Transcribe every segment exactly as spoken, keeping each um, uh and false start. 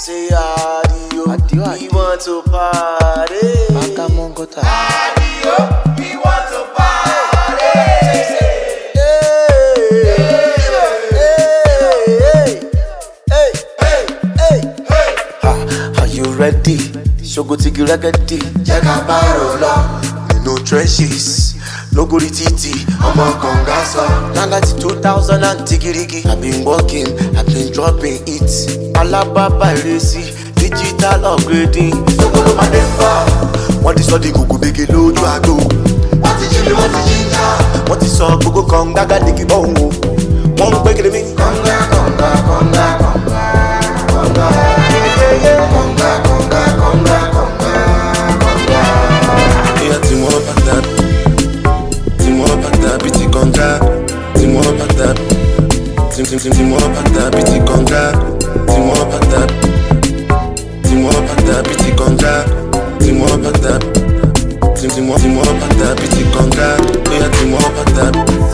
Say adio, Adio, we want to party. Maka Mongota. Adio, we want to party. Hey, hey, hey, hey, hey. Ha, are you ready? Shogo tigi regedi. Check out parola. No trenches, no go titi. I'm on Congaso. Nangati two thousand and tigirigi. I've been walking, I've been dropping it. Alababa resi, digital upgrading. Sogolo mademba. Wọ́n ti sọ di gugu bege lójú àgbo. Wọ́n ti jí mi, wọ́n ti jíjà. Wọ́n ti sọ gbogbo kan gágá digi bọ́hùn o. Wọ́n ń gbé kiri mi. Kọ̀ǹgà kọ̀ǹgà kọ̀ǹgà kọ̀ǹgà kọ̀ǹgà. Kọ̀ǹgà kọ̀ǹgà kọ̀ǹgà kọ̀ǹgà kọ̀ǹgà. Ìyá tí wọ́n bàtà tí wọ́n bàtà bíi ti kọ̀ǹgà tí wọ́n bàtà tí tí tí wọ́n bàtà bíi ti kọ̀ǹgà tí wọ́n bàtà tí wọ́n bàtà bíi ti kọ̀ǹgà tí wọ́n bàtà tí tí wọ́n tí wọ́n bàtà bíi ti kọ̀ǹgà. Ìyá tí wọ́n bàtà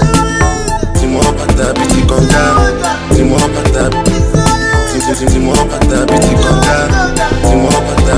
tí wọ́n bàtà bíi ti kọ̀ǹgà tí wọ́n bàtà tí tí tí wọ́n bàtà bíi ti kọ̀ǹgà tí wọ́n bàtà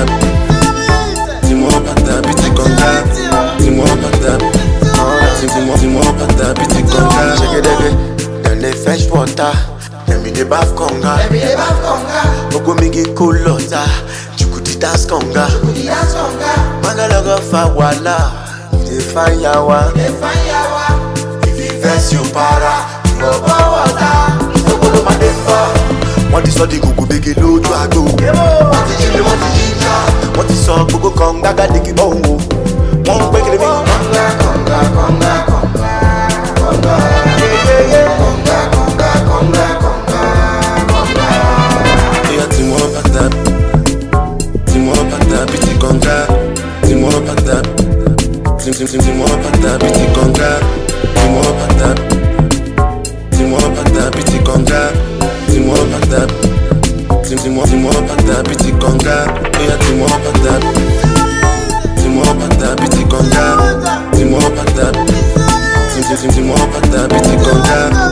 tí wọ́n bàtà bíi ti kọ̀ǹgà tí wọ́n bàtà tí tí wọ́n tí wọ́n bàtà bíi ti kọ̀ǹgà. Ṣégedége, dem dey fetch water, dem be dey baff conga. Dem be dey baff conga. Gbogbo mi gi kó lọ́ta, jùkúdí dance conga. Jùkúdí dance conga. Magalogo fa wàhálà, you dey find yawa. You dey find yawa. If you vex you para, you go pour water. Sogolo mademba. Wọ́n ti sọ di gugu bege lójú àgbo. Wọ́n ti jí mi, wọ́n ti jíjà. Wọ́n ti sọ gbogbo kan gágá digi bọ́hùn o. Wọ́n ń gbé kiri mi. Kọ̀ǹgà kọ̀ǹgà kọ̀ǹgà kọ̀ǹgà kọ̀ǹgà. Kọ̀ǹgà kọ̀ǹgà kọ̀ǹgà kọ̀ǹgà kọ̀ǹgà. Ìyá tí wọ́n bàtà tí wọ́n bàtà bíi ti kọ̀ǹgà tí wọ́n bàtà tí tí tí wọ́n bàtà bíi ti kọ̀ǹgà tí wọ́n bàtà tí wọ́n bàtà bíi ti kọ̀ǹgà tí wọ́n bàtà tí tí wọ́n tí wọ́n bàtà bíi ti kọ̀ǹgà. Ìyá tí wọ́n bàtà tí wọ́n bàtà bíi ti kọ̀ǹgà tí wọ́n bàtà tí tí tí wọ́n bàtà bíi ti kọ̀ǹgà.